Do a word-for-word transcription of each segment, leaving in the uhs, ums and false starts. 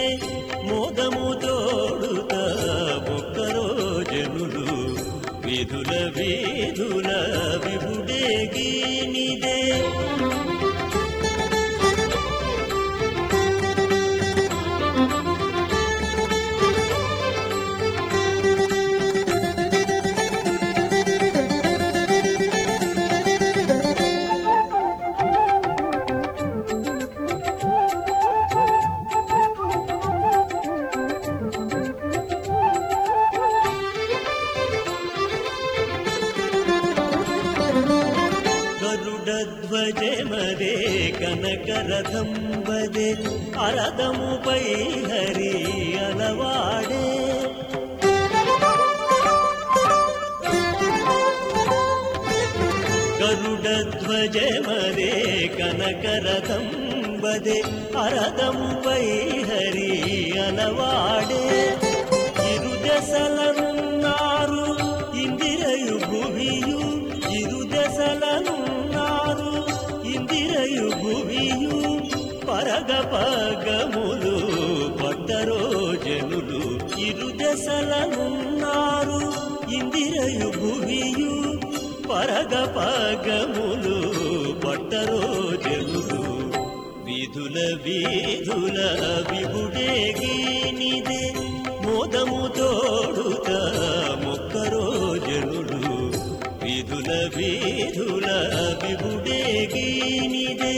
నీదే మోదము తోడుత ఒక్కరో జనులు విధుల వీధుల విభుడేగి నీదే ధ్వజమదే కనకరథం వదే అరదముపై హరి అలవాడే గరుడధ్వజమదే కనకరథం వదే అరదముపై హరి అలవాడే ఇరుదశలనున్నారు ఇందిరయు భువియు ఇరుదశలను ఇందిరయు భువియు పరగ పగములు పట్టరో జనులు ఇరుదశలనున్నారు ఇందిరయు భువియు పరగ పగములు పట్టరో జనులు విధుల వీధుల విభుడేగి నీదే మోదము తోడుత మొక్కరో జనులు విధుల వీధుల విభుడేగి నీదే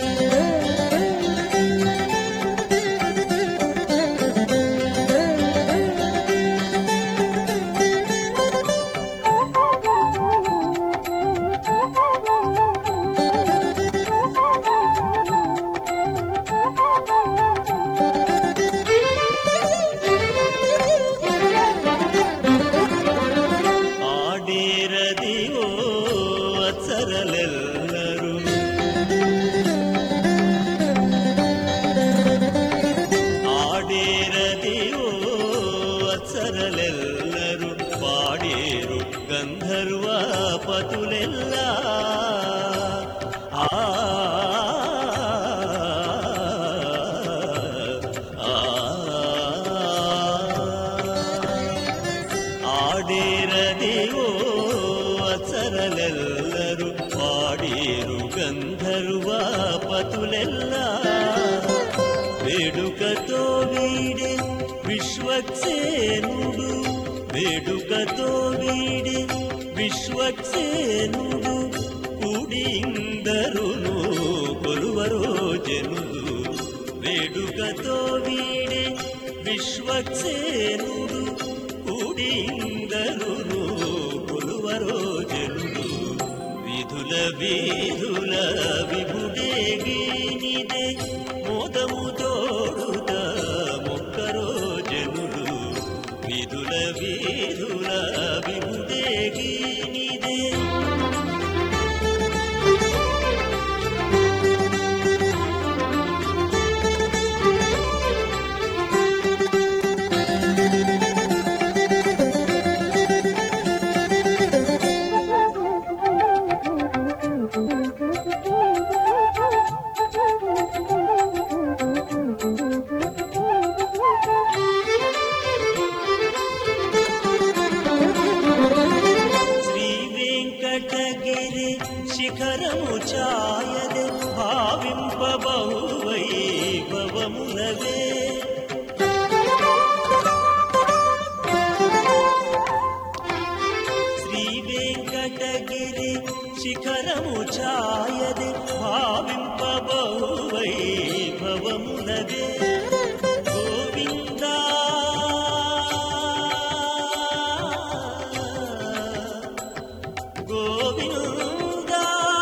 అప్సరలెల్లరు ఆడేరదివో అప్సరలెల్లరు పాడేరు గంధర్వపతులెల్లా ఆ ఆడేరదివో అప్సరలెల్లరు పాడేరు గంధర్వపతులెల్లా వేడుకతో వీడే విశ్వక్సేనుడు వేడుకతో వీడే విశ్వక్సేనుడు కూడిందరును కొలువరో జనులు వేడుకతో వీడే విశ్వక్సేనుడు కూడిందరును కొలువరో జనులు విధుల వీధుల విభుడేగి నీదే మోదము తోడుత మొక్కరో జనులు విధుల వీధుల విభుడేగి నీదే గిరి శిఖరము ఛాయదే భావింపబహు వైభవమునదే శ్రీ వెంకటగిరి శిఖరము ఛాయదే భావింపబహు వైభవమునదే గోవిందా గోవిందా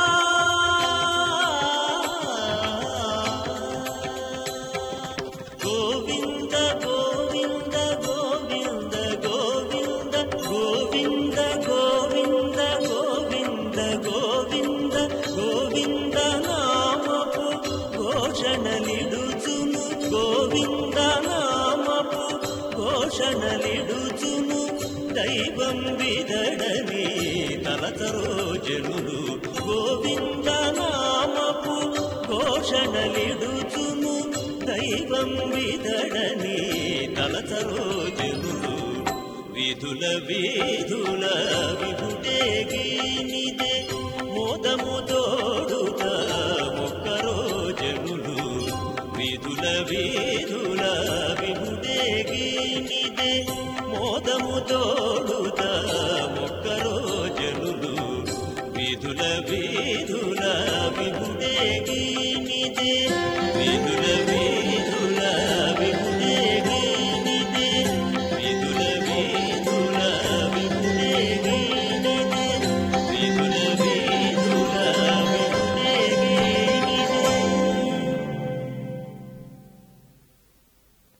గోవింద గోవింద గోవింద గోవింద గోవింద గోవింద గోవింద గోవింద గోవింద నామపు ఘోషణలిడుచును గోవింద నామపు ఘోషణలిడుచును దైవం విదడని తలతరో జనులు గోవింద నామపు ఘోషణలిడుచును దైవం దైవం విదడని తలచరో జనులు విధుల వీధుల విభుడేగినిదే మోదము తోడుత మొక్కరో జనులు విధుల వీధుల విభుడేగినిదే మోదము తోడుత మొక్కరో జనులు విధుల వీధుల విభుడేగి